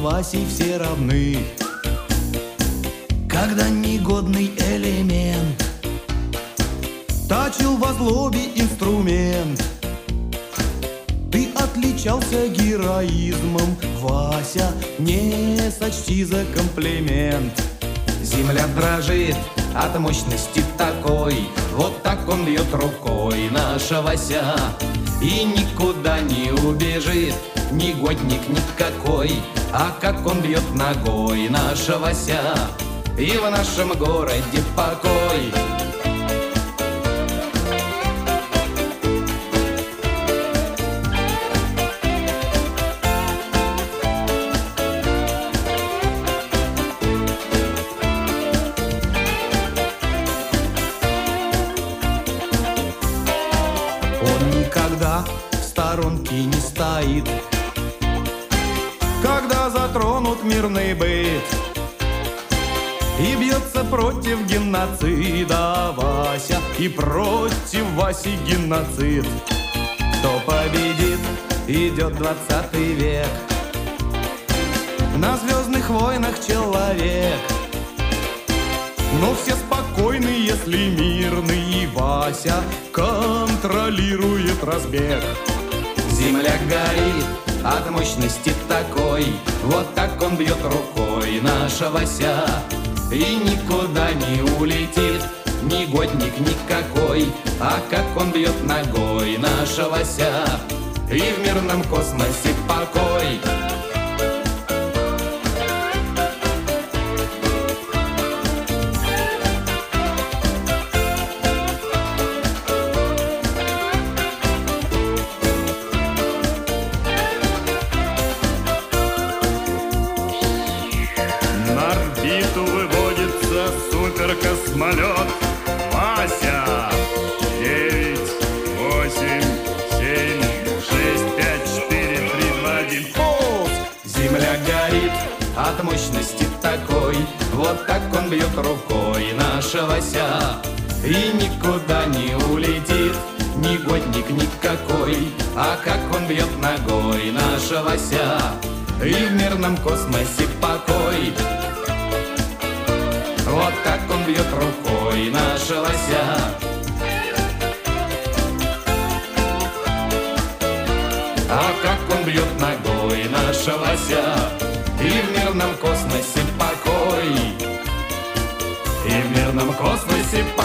Васей все равны. Когда негодный элемент точил во злобе инструмент, ты отличался героизмом, Вася, не сочти за комплимент. Земля дрожит от мощности такой, вот так он бьет рукой, наша Вася. И никуда не убежит, негодник никакой, а как он бьет ногой, наша Вася. И в нашем городе покой. Он никогда в сторонке не стоит, когда затронут мирный быт, и бьется против геноцида Вася, и против Васи геноцид. Кто победит, идет 20 век, на звездных войнах человек. Но все спокойны, если мирный Вася контролирует разбег. Земля горит от мощности такой, вот так он бьет рукой, наша Вася. И никуда не улетит, негодник никакой, а как он бьет ногой, наша Вася. И в мирном космосе покой. На орбиту выводится суперкосмолет. Вася! 9, 8, 7, 6, 5, 4, 3, 2, 1. Полз! Земля горит от мощности такой, вот так он бьет рукой, наша Вася. И никуда не улетит, негодник никакой, а как он бьет ногой, наша Вася. И в мирном космосе покой. Вот так он бьет рукой, наша Вася. А как он бьет ногой, наша Вася. И в мирном космосе покой. И в мирном космосе покой.